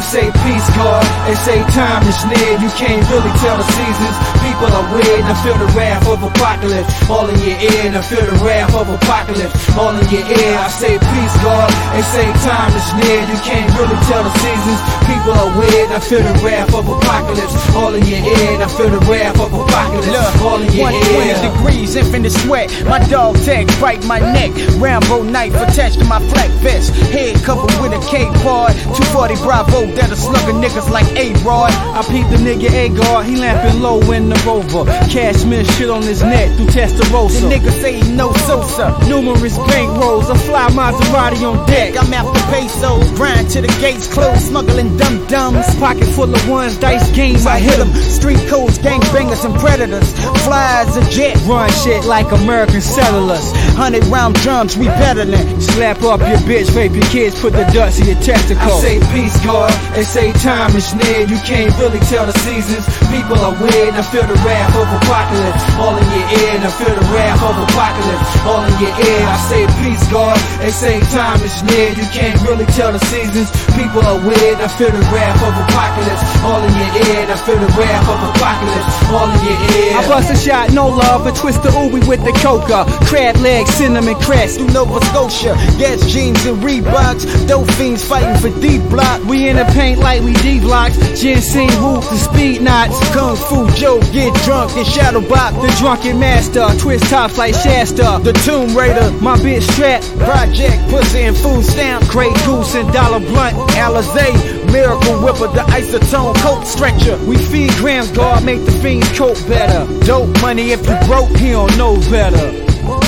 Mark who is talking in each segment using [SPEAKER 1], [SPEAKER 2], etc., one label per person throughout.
[SPEAKER 1] say peace, God. They say time is near. You can't really tell the seasons. People are weird. I feel the wrath of apocalypse all in your ear. I feel the wrath of apocalypse all in your ear. I say peace, God. They say time is near. You can't really tell the seasons. People are weird. I feel the wrath of apocalypse all in your ear. I feel the wrath of apocalypse all in your ear.
[SPEAKER 2] 120 degrees, infinite sweat. My dog tag bite my neck. Rambo knife attached to my flak vest. Head covered with a K-pod. 240 Bravo that'll slug a niggas like A-Rod.
[SPEAKER 3] I peep the nigga A-Guard, he lamping low in the Rover. Cashmere shit on his neck through Testarossa.
[SPEAKER 2] The nigga say he no Sosa.
[SPEAKER 3] Numerous bankrolls, a fly Maserati on deck.
[SPEAKER 2] I'm after pesos, grind to the gates closed, smuggling dum-dums.
[SPEAKER 3] Pocket full of ones, dice games, I hit them.
[SPEAKER 2] Street codes, gangbangers and predators. Flies a jet,
[SPEAKER 3] run shit like American settlers.
[SPEAKER 2] 100 round drums, we better than.
[SPEAKER 3] Slap up your bitch, rape your kids, put the dust in your testicles.
[SPEAKER 1] I say peace, God. They say time is near. You can't really tell the seasons. People are weird. I feel the wrath of apocalypse all in your ear. I feel the wrath of apocalypse all in your ear. I say peace, God. They say time is near. You can't really tell the seasons. People are weird. I feel the wrath of apocalypse all in your ear. I feel the wrath of apocalypse all in your ear.
[SPEAKER 3] I bust a shot, no love, and twist the ooey with the coca. Crab legs, cinnamon crest
[SPEAKER 2] through Nova Scotia. Gas jeans and Reeboks. Dope fiends fighting for D-Block.
[SPEAKER 3] We in the paint like we D-Blocks. Ginseng whoop, the speed knots.
[SPEAKER 2] Kung Fu Joe get drunk and shadow bop.
[SPEAKER 3] The drunken master, twist tops like Shasta.
[SPEAKER 2] The Tomb Raider,
[SPEAKER 3] my bitch strapped.
[SPEAKER 2] Project, pussy and food stamp.
[SPEAKER 3] Grey Goose and Dollar Blunt.
[SPEAKER 2] Alizé, Miracle Whipper, the isotone coat stretcher.
[SPEAKER 3] We feed grams, God make the fiends cope better.
[SPEAKER 2] Dope money if you broke,
[SPEAKER 3] he don't know better.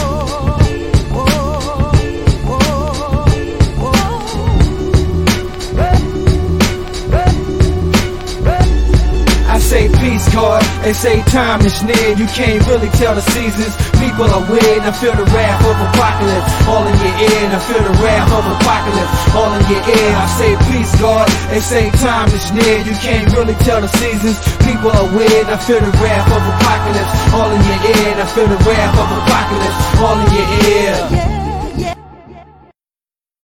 [SPEAKER 1] Say peace, God. They say time is near. You can't really tell the seasons. People are weird. I feel the wrath of apocalypse all in your ear. I feel the wrath of apocalypse all in your ear. I say peace, God. They say time is near. You can't really tell the seasons. People are weird. I feel the wrath of apocalypse all in your ear. I feel the wrath of apocalypse all in your ear.